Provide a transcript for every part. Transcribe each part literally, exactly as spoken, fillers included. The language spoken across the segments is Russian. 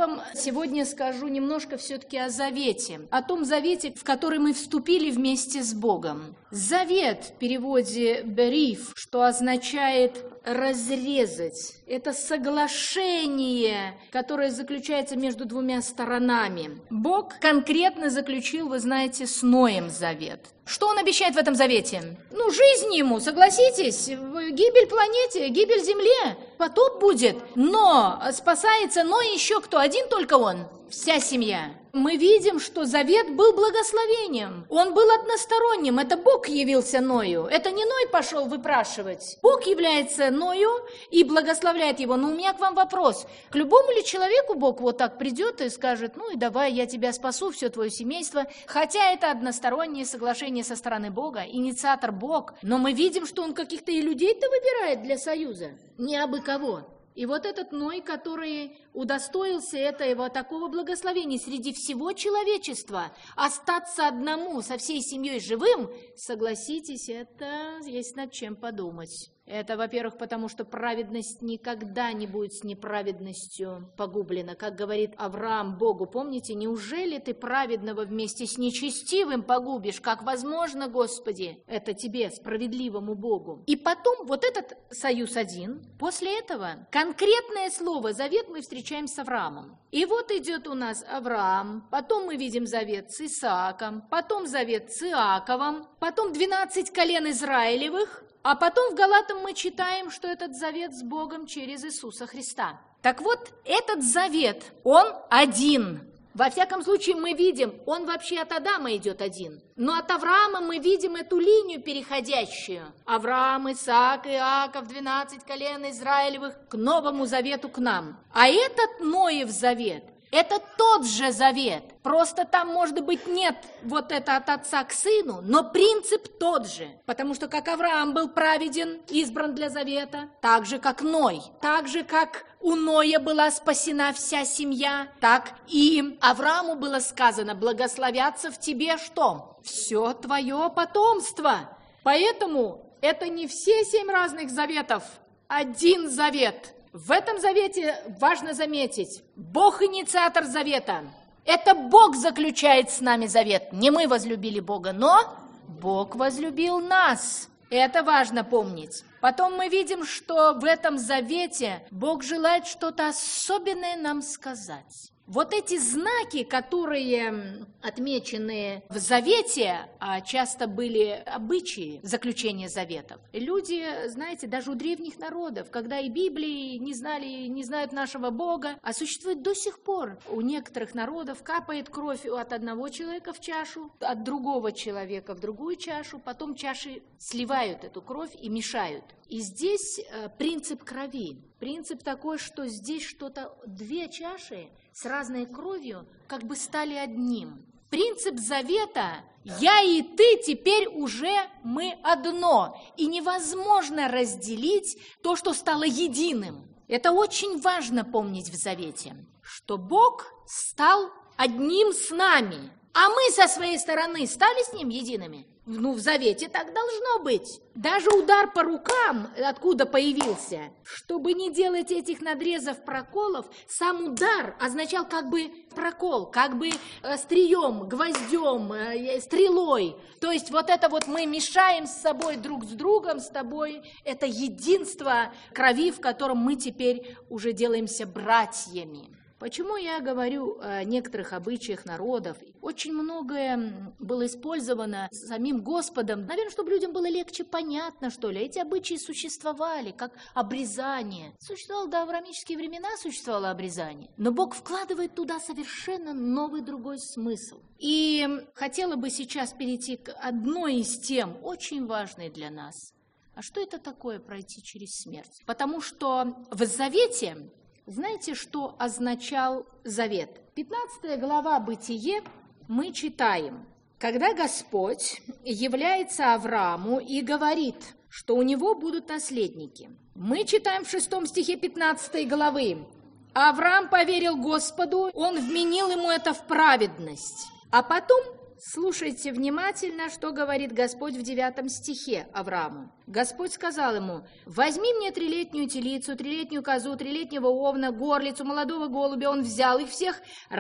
вам сегодня скажу немножко все-таки о завете, о том завете, в который мы вступили вместе с Богом. Завет в переводе «бериф», что означает «разрезать». Это соглашение, которое заключается между двумя сторонами. Бог конкретно заключил, вы знаете, с Ноем завет. Что он обещает в этом завете? Ну, жизнь ему, согласитесь, гибель планете, гибель Земле, потоп будет. Но спасается Ной еще кто? Один только он? Вся семья. Мы видим, что завет был благословением. Он был односторонним. Это Бог явился Ною. Это не Ной пошел выпрашивать. Бог является Ною и благословляет его. Но у меня к вам вопрос. К любому ли человеку Бог вот так придет и скажет: ну и давай, я тебя спасу, все твое семейство. Хотя это одностороннее соглашение со стороны Бога, инициатор Бог. Но мы видим, что он каких-то и людей-то выбирает для союза. Не абы кого. И вот этот Ной, который удостоился этого такого благословения среди всего человечества, остаться одному со всей семьей живым, согласитесь, это есть над чем подумать. Это, во-первых, потому что праведность никогда не будет с неправедностью погублена. Как говорит Авраам Богу, помните, неужели ты праведного вместе с нечестивым погубишь? Как возможно, Господи, это тебе, справедливому Богу? И потом вот этот союз один, после этого конкретное слово «завет» мы встречаем с Авраамом. И вот идет у нас Авраам, потом мы видим завет с Исааком, потом завет с Иаковом, потом двенадцать колен Израилевых, а потом в Галатам мы читаем, что этот завет с Богом через Иисуса Христа. Так вот, этот завет, он один. Во всяком случае, мы видим, он вообще от Адама идет один. Но от Авраама мы видим эту линию переходящую. Авраам, Исаак, Иаков, двенадцать колен Израилевых к Новому Завету, к нам. А этот Ноев завет, это тот же завет, просто там, может быть, нет вот это от отца к сыну, но принцип тот же. Потому что как Авраам был праведен, избран для завета, так же, как Ной, так же, как у Ноя была спасена вся семья, так и Аврааму было сказано: благословятся в тебе что? Все твое потомство. Поэтому это не все семь разных заветов, один завет. В этом завете важно заметить, Бог инициатор завета. Это Бог заключает с нами завет. Не мы возлюбили Бога, но Бог возлюбил нас. Это важно помнить. Потом мы видим, что в этом завете Бог желает что-то особенное нам сказать. Вот эти знаки, которые отмечены в завете, а часто были обычаи заключения заветов. Люди, знаете, даже у древних народов, когда и Библии не знали, не знают нашего Бога, а существует до сих пор. У некоторых народов капает кровь от одного человека в чашу, от другого человека в другую чашу, потом чаши сливают эту кровь и мешают. И здесь э, принцип крови. Принцип такой, что здесь что-то, две чаши с разной кровью как бы стали одним. Принцип завета: я и ты теперь уже мы одно. И невозможно разделить то, что стало единым. Это очень важно помнить в завете, что Бог стал одним с нами. А мы со своей стороны стали с ним едиными? Ну, в завете так должно быть. Даже удар по рукам, откуда появился, чтобы не делать этих надрезов, проколов, сам удар означал как бы прокол, как бы острием, гвоздем, стрелой. То есть вот это вот мы мешаем с собой друг с другом, с тобой. Это единство крови, в котором мы теперь уже делаемся братьями. Почему я говорю о некоторых обычаях народов? Очень многое было использовано самим Господом, наверное, чтобы людям было легче понятно, что ли. Эти обычаи существовали, как обрезание. Существовало, до авраамические времена существовало обрезание, но Бог вкладывает туда совершенно новый другой смысл. И хотела бы сейчас перейти к одной из тем, очень важной для нас. А что это такое пройти через смерть? Потому что в Завете... Знаете, что означал завет? пятнадцатая глава Бытие мы читаем. Когда Господь является Аврааму и говорит, что у него будут наследники. Мы читаем в шестом стихе пятнадцатой главы. Авраам поверил Господу, он вменил ему это в праведность. А потом Слушайте внимательно, что говорит Господь в девятом стихе Аврааму. Господь сказал ему: «Возьми мне трилетнюю телицу, трилетнюю козу, трилетнего овна, горлицу, молодого голубя». Он взял их всех,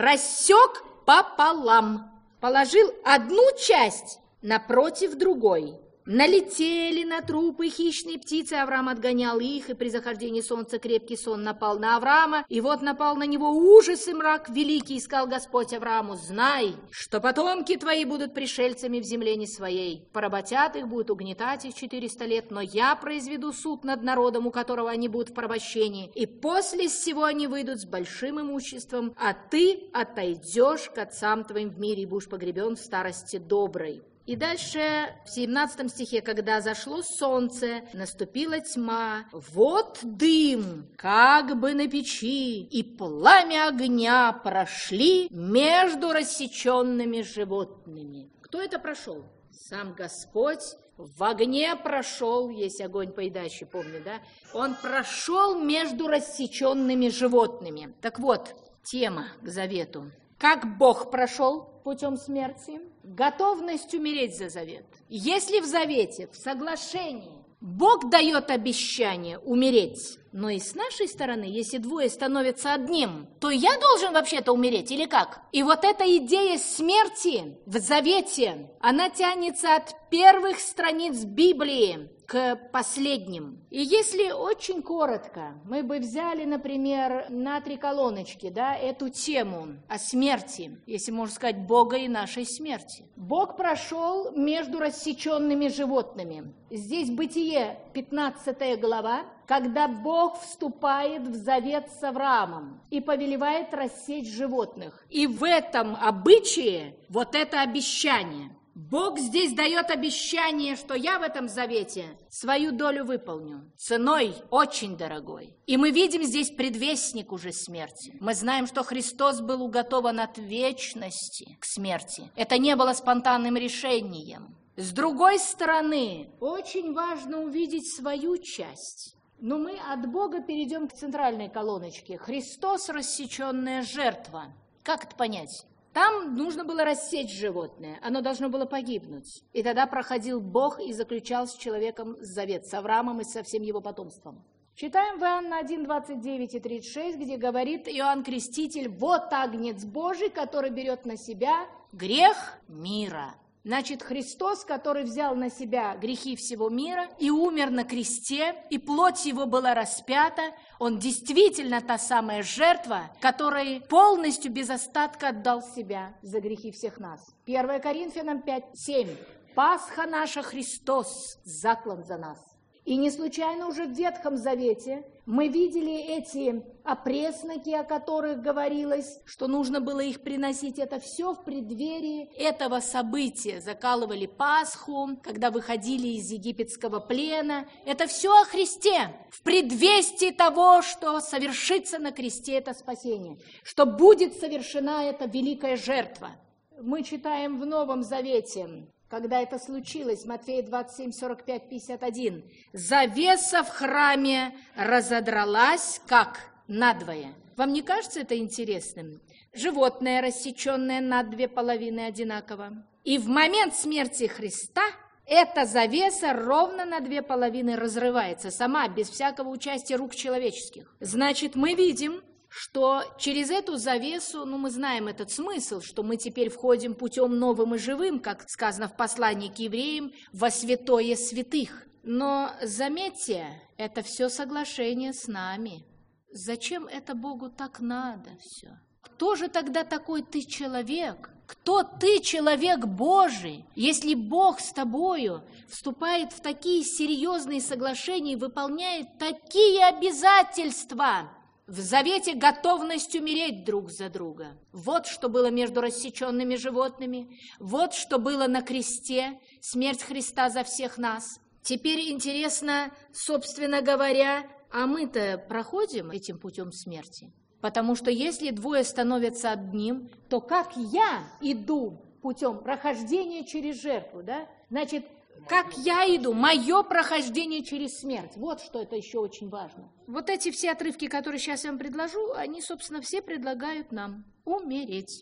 рассек пополам, положил одну часть напротив другой. Налетели на трупы хищные птицы, Авраам отгонял их, и при захождении солнца крепкий сон напал на Авраама, и вот напал на него ужас и мрак великий, и сказал Господь Аврааму: «Знай, что потомки твои будут пришельцами в земле не своей, поработят их, будут угнетать их четыреста лет, но я произведу суд над народом, у которого они будут в порабощении, и после всего они выйдут с большим имуществом, а ты отойдешь к отцам твоим в мире и будешь погребен в старости доброй». И дальше в семнадцатом стихе: «Когда зашло солнце, наступила тьма, вот дым, как бы на печи, и пламя огня прошли между рассеченными животными». Кто это прошел? Сам Господь в огне прошел, есть огонь поедающий, помню, да? Он прошел между рассеченными животными. Так вот, тема к завету. Как Бог прошел путем смерти? Готовность умереть за завет. Если в завете, в соглашении Бог дает обещание умереть, но и с нашей стороны, если двое становятся одним, то я должен вообще-то умереть или как? И вот эта идея смерти в завете, она тянется от первых страниц Библии к последним. И если очень коротко, мы бы взяли, например, на три колоночки, да, эту тему о смерти, если можно сказать, Бога и нашей смерти. Бог прошел между рассеченными животными. Здесь Бытие, пятнадцатая глава, когда Бог вступает в завет с Авраамом и повелевает рассечь животных. И в этом обычае вот это обещание. Бог здесь дает обещание, что я в этом завете свою долю выполню, ценой очень дорогой. И мы видим здесь предвестник уже смерти. Мы знаем, что Христос был уготован от вечности к смерти. Это не было спонтанным решением. С другой стороны, очень важно увидеть свою часть. Но мы от Бога перейдем к центральной колоночке. Христос – рассеченная жертва. Как это понять? Там нужно было рассечь животное, оно должно было погибнуть. И тогда проходил Бог и заключал с человеком завет, с Авраамом и со всем его потомством. Читаем в Иоанна один, двадцать девять и тридцать шесть, где говорит Иоанн Креститель: «Вот агнец Божий, который берет на себя грех мира». Значит, Христос, который взял на себя грехи всего мира и умер на кресте, и плоть его была распята, он действительно та самая жертва, которая полностью без остатка отдал себя за грехи всех нас. первое Коринфянам пять, семь. «Пасха наша Христос, заклан за нас». И не случайно уже в Ветхом Завете мы видели эти опресноки, о которых говорилось, что нужно было их приносить. Это все в преддверии этого события. Закалывали Пасху, когда выходили из египетского плена. Это все о Христе, в предвестии того, что совершится на кресте это спасение, что будет совершена эта великая жертва. Мы читаем в Новом Завете, когда это случилось, Матфея двадцать семь, сорок пять, пятьдесят один. «Завеса в храме разодралась, как надвое». Вам не кажется это интересным? Животное, рассеченное на две половины одинаково. И в момент смерти Христа эта завеса ровно на две половины разрывается, сама, без всякого участия рук человеческих. Значит, мы видим, что через эту завесу, ну, мы знаем этот смысл, что мы теперь входим путем новым и живым, как сказано в послании к евреям, во святое святых. Но заметьте, это все соглашение с нами. Зачем это Богу так надо все? Кто же тогда такой ты человек? Кто ты, человек Божий, если Бог с тобою вступает в такие серьезные соглашения и выполняет такие обязательства? В завете готовность умереть друг за друга. Вот что было между рассеченными животными, вот что было на кресте, смерть Христа за всех нас. Теперь интересно, собственно говоря, а мы-то проходим этим путем смерти? Потому что если двое становятся одним, то как я иду путем прохождения через жертву, да? Значит, как я иду, мое прохождение через смерть. Вот что это еще очень важно. Вот эти все отрывки, которые сейчас я вам предложу, они, собственно, все предлагают нам умереть.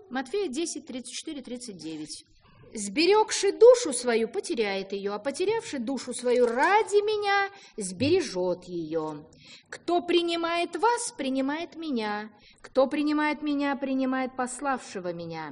Матфея десять, тридцать четыре, тридцать девять. «Сберегши душу свою, потеряет ее, а потерявши душу свою ради меня, сбережет ее. Кто принимает вас, принимает меня. Кто принимает меня, принимает пославшего меня».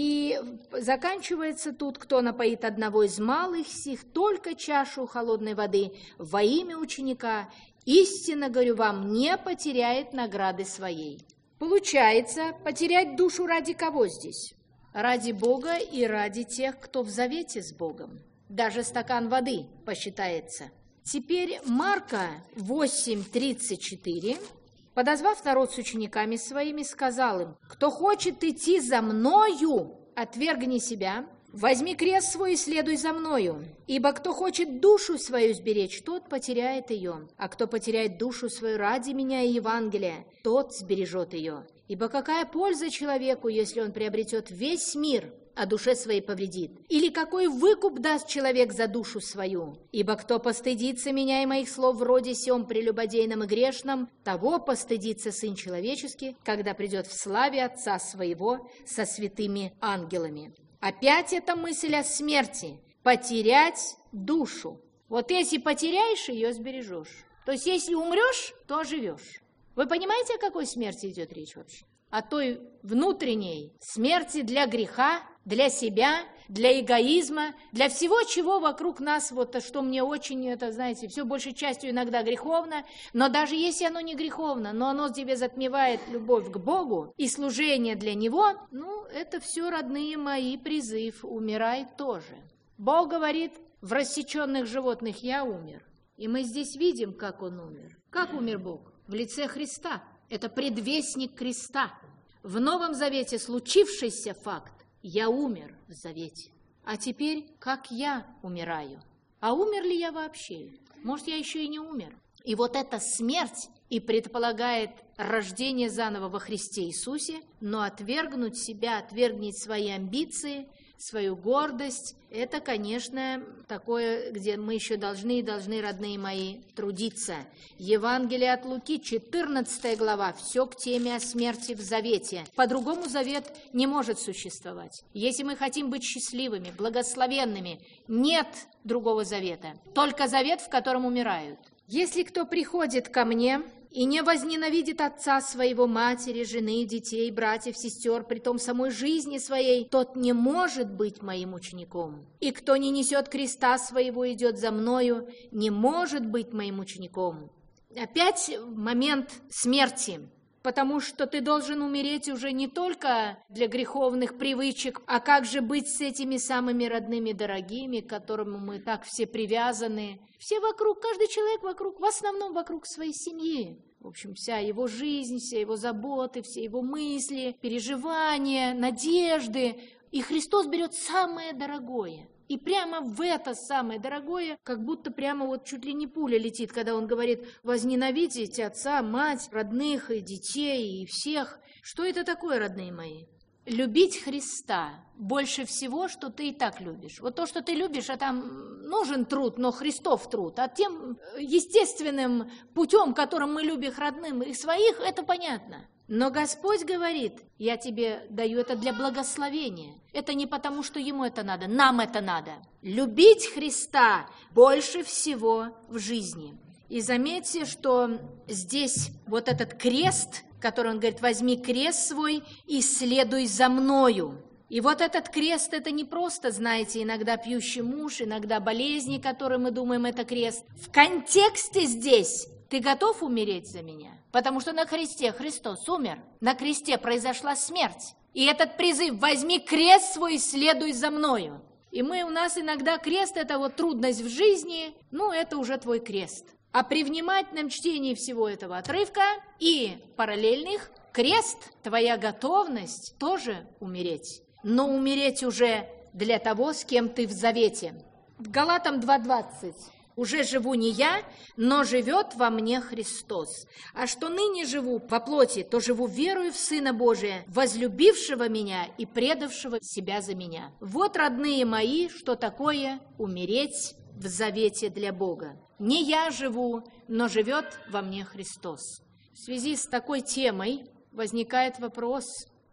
И заканчивается тут: «Кто напоит одного из малых сих только чашу холодной воды во имя ученика, истинно говорю вам, не потеряет награды своей». Получается, потерять душу ради кого здесь? Ради Бога и ради тех, кто в завете с Богом. Даже стакан воды посчитается. Теперь Марка восемь, тридцать четыре. «Подозвав народ с учениками своими, сказал им: кто хочет идти за мною, отвергни себя, возьми крест свой и следуй за мною. Ибо кто хочет душу свою сберечь, тот потеряет ее. А кто потеряет душу свою ради меня и Евангелия, тот сбережет ее. Ибо какая польза человеку, если он приобретет весь мир, а душе своей повредит? Или какой выкуп даст человек за душу свою? Ибо кто постыдится меня и моих слов в роде сем прелюбодейном и грешном, того постыдится Сын Человеческий, когда придет в славе Отца Своего со святыми ангелами». Опять эта мысль о смерти. Потерять душу. Вот если потеряешь, ее сбережешь. То есть если умрешь, то оживешь. Вы понимаете, о какой смерти идет речь вообще? О той внутренней смерти для греха, для себя, для эгоизма, для всего, чего вокруг нас, вот что мне очень, это, знаете, все большей частью иногда греховно, но даже если оно не греховно, но оно тебе затмевает любовь к Богу и служение для Него, ну, это все, родные мои, призыв: умирай тоже. Бог говорит: в рассеченных животных я умер. И мы здесь видим, как Он умер. Как умер Бог? В лице Христа. Это предвестник креста. В Новом Завете случившийся факт: я умер в Завете. А теперь, как я умираю? А умер ли я вообще? Может, я еще и не умер? И вот эта смерть и предполагает рождение заново во Христе Иисусе, но отвергнуть себя, отвергнуть свои амбиции, свою гордость, это, конечно, такое, где мы еще должны и должны, родные мои, трудиться. Евангелие от Луки, четырнадцатая глава, все к теме о смерти в завете. По-другому завет не может существовать. Если мы хотим быть счастливыми, благословенными, нет другого завета, только завет, в котором умирают. «Если кто приходит ко мне и не возненавидит отца своего, матери, жены, детей, братьев, сестер, притом самой жизни своей, тот не может быть моим учеником. И кто не несет креста своего и идет за мною, не может быть моим учеником». Опять момент смерти. Потому что ты должен умереть уже не только для греховных привычек, а как же быть с этими самыми родными, дорогими, к которым мы так все привязаны. Все вокруг, каждый человек вокруг, в основном вокруг своей семьи. В общем, вся его жизнь, все его заботы, все его мысли, переживания, надежды. И Христос берет самое дорогое. И прямо в это самое дорогое, как будто прямо вот чуть ли не пуля летит, когда он говорит: возненавидите отца, мать, родных и детей, и всех. Что это такое, родные мои? Любить Христа больше всего, что ты и так любишь. Вот то, что ты любишь, а там нужен труд, но Христов труд. А тем естественным путем, которым мы любим родным и своих, это понятно. Но Господь говорит: я тебе даю это для благословения. Это не потому, что Ему это надо, нам это надо. Любить Христа больше всего в жизни. И заметьте, что здесь вот этот крест, который Он говорит: возьми крест свой и следуй за мною. И вот этот крест, это не просто, знаете, иногда пьющий муж, иногда болезни, которые мы думаем, это крест. В контексте здесь: ты готов умереть за меня? Потому что на кресте Христос умер, на кресте произошла смерть. И этот призыв: возьми крест свой и следуй за мною. И мы, у нас иногда крест – это вот трудность в жизни, ну, это уже твой крест. А при внимательном чтении всего этого отрывка и параллельных, крест – твоя готовность тоже умереть. Но умереть уже для того, с кем ты в завете. В Галатам два двадцать. «Уже живу не я, но живет во мне Христос. А что ныне живу по плоти, то живу верою в Сына Божия, возлюбившего меня и предавшего себя за меня». Вот, родные мои, что такое умереть в завете для Бога. Не я живу, но живет во мне Христос. В связи с такой темой возникает вопрос: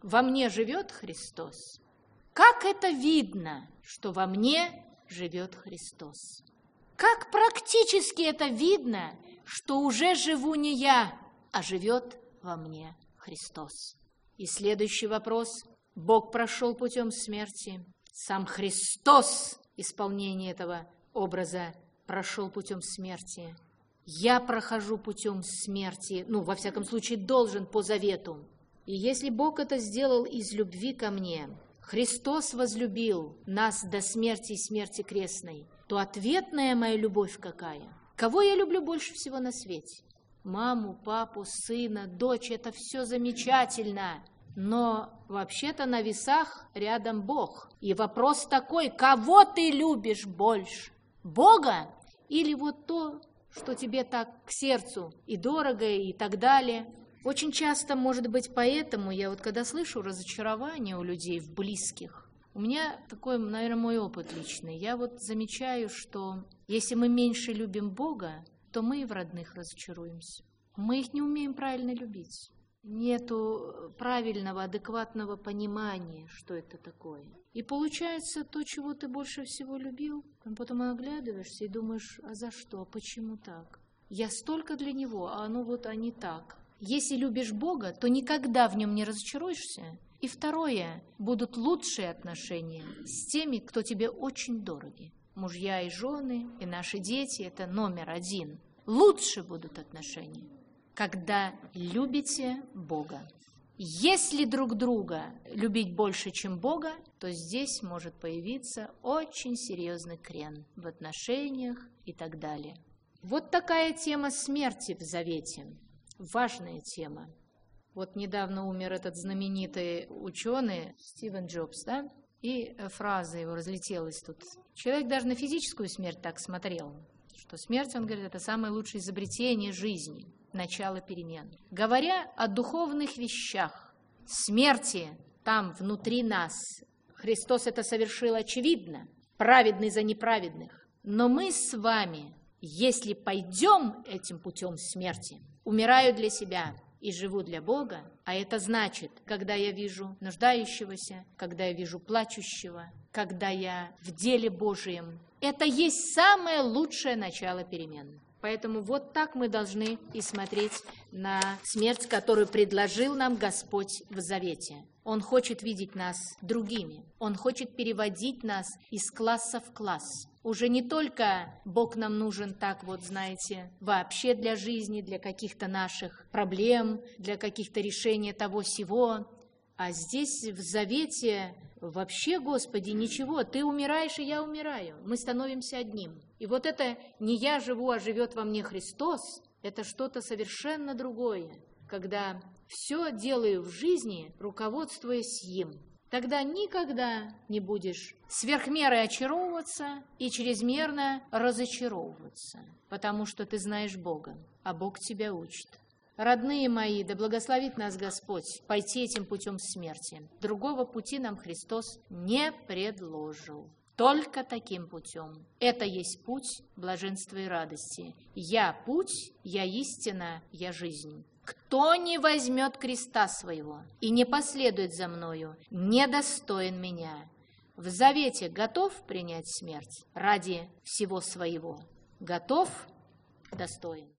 во мне живет Христос? Как это видно, что во мне живет Христос? Как практически это видно, что уже живу не я, а живет во мне Христос? И следующий вопрос. Бог прошел путем смерти. Сам Христос, исполнение этого образа, прошел путем смерти. Я прохожу путем смерти, ну, во всяком случае, должен по завету. И если Бог это сделал из любви ко мне, Христос возлюбил нас до смерти и смерти крестной, то ответная моя любовь какая? Кого я люблю больше всего на свете? Маму, папу, сына, дочь, это все замечательно. Но вообще-то на весах рядом Бог. И вопрос такой, кого ты любишь больше? Бога или вот то, что тебе так к сердцу и дорого, и так далее? Очень часто, может быть, поэтому я вот когда слышу разочарование у людей, в близких, у меня такой, наверное, мой опыт личный. Я вот замечаю, что если мы меньше любим Бога, то мы и в родных разочаруемся. Мы их не умеем правильно любить. Нету правильного, адекватного понимания, что это такое. И получается то, чего ты больше всего любил, потом оглядываешься и думаешь, а за что, а почему так? Я столько для него, а оно вот, а не так. Если любишь Бога, то никогда в нем не разочаруешься. И второе, будут лучшие отношения с теми, кто тебе очень дороги. Мужья и жены, и наши дети – это номер один. Лучше будут отношения, когда любите Бога. Если друг друга любить больше, чем Бога, то здесь может появиться очень серьезный крен в отношениях и так далее. Вот такая тема смерти в Завете. Важная тема. Вот недавно умер этот знаменитый ученый Стивен Джобс, да? И фраза его разлетелась тут. Человек даже на физическую смерть так смотрел, что смерть, он говорит, это самое лучшее изобретение жизни, начало перемен. Говоря о духовных вещах, смерти там внутри нас, Христос это совершил очевидно, праведный за неправедных. Но мы с вами, если пойдем этим путем смерти, умираю для себя и живу для Бога, а это значит, когда я вижу нуждающегося, когда я вижу плачущего, когда я в деле Божьем, это есть самое лучшее начало перемен. Поэтому вот так мы должны и смотреть на смерть, которую предложил нам Господь в Завете. Он хочет видеть нас другими. Он хочет переводить нас из класса в класс. Уже не только Бог нам нужен так вот, знаете, вообще для жизни, для каких-то наших проблем, для каких-то решений того-сего, а здесь в Завете вообще, Господи, ничего, Ты умираешь, и я умираю. Мы становимся одним. И вот это не я живу, а живет во мне Христос, это что-то совершенно другое, когда все делаю в жизни, руководствуясь им. Тогда никогда не будешь сверх меры очаровываться и чрезмерно разочаровываться, потому что ты знаешь Бога, а Бог тебя учит. Родные мои, да благословит нас Господь пойти этим путем смерти. Другого пути нам Христос не предложил. Только таким путем. Это есть путь блаженства и радости. Я путь, я истина, я жизнь. Кто не возьмет креста своего и не последует за мною, недостоин меня. В Завете готов принять смерть ради всего своего? Готов? Достоин.